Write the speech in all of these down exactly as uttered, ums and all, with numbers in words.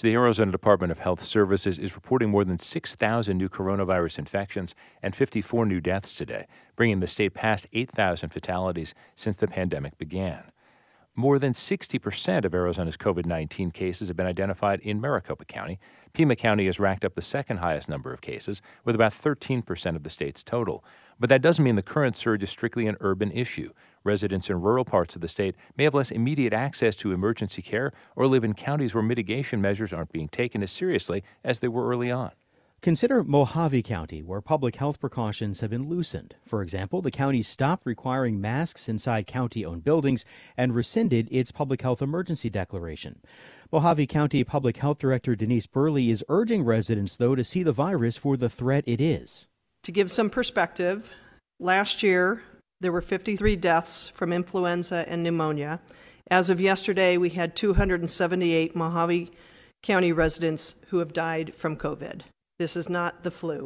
the Arizona Department of Health Services is reporting more than six thousand new coronavirus infections and fifty-four new deaths today, bringing the state past eight thousand fatalities since the pandemic began. More than sixty percent of Arizona's COVID nineteen cases have been identified in Maricopa County. Pima County has racked up the second highest number of cases, with about thirteen percent of the state's total. But that doesn't mean the current surge is strictly an urban issue. Residents in rural parts of the state may have less immediate access to emergency care or live in counties where mitigation measures aren't being taken as seriously as they were early on. Consider Mojave County, where public health precautions have been loosened. For example, the county stopped requiring masks inside county-owned buildings and rescinded its public health emergency declaration. Mojave County Public Health Director Denise Burley is urging residents, though, to see the virus for the threat it is. To give some perspective, last year there were fifty-three deaths from influenza and pneumonia. As of yesterday, we had two hundred seventy-eight Mojave County residents who have died from COVID. This is not the flu.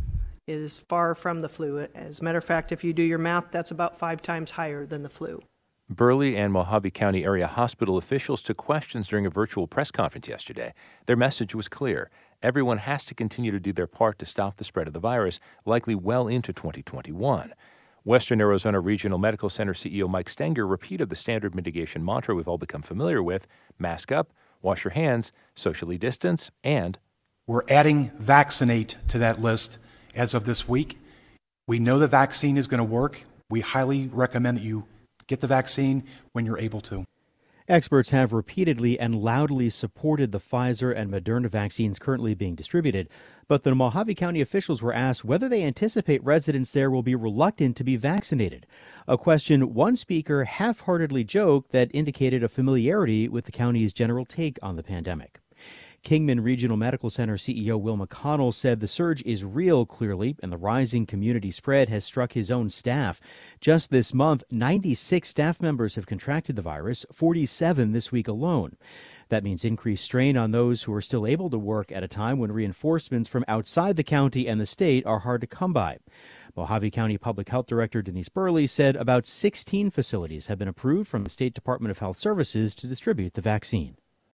It is far from the flu. As a matter of fact, if you do your math, that's about five times higher than the flu. Burley and Mojave County area hospital officials took questions during a virtual press conference yesterday. Their message was clear. Everyone has to continue to do their part to stop the spread of the virus, likely well into twenty twenty-one. Western Arizona Regional Medical Center C E O Mike Stenger repeated the standard mitigation mantra we've all become familiar with: mask up, wash your hands, socially distance, and we're adding vaccinate to that list as of this week. We know the vaccine is going to work. We highly recommend that you get the vaccine when you're able to. Experts have repeatedly and loudly supported the Pfizer and Moderna vaccines currently being distributed, but the Mojave County officials were asked whether they anticipate residents there will be reluctant to be vaccinated, a question one speaker half-heartedly joked that indicated a familiarity with the county's general take on the pandemic. Kingman Regional Medical Center C E O Will McConnell said the surge is real, clearly, and the rising community spread has struck his own staff. Just this month, ninety-six staff members have contracted the virus, forty-seven this week alone. That means increased strain on those who are still able to work at a time when reinforcements from outside the county and the state are hard to come by. Mojave County Public Health Director Denise Burley said about sixteen facilities have been approved from the State Department of Health Services to distribute the vaccine.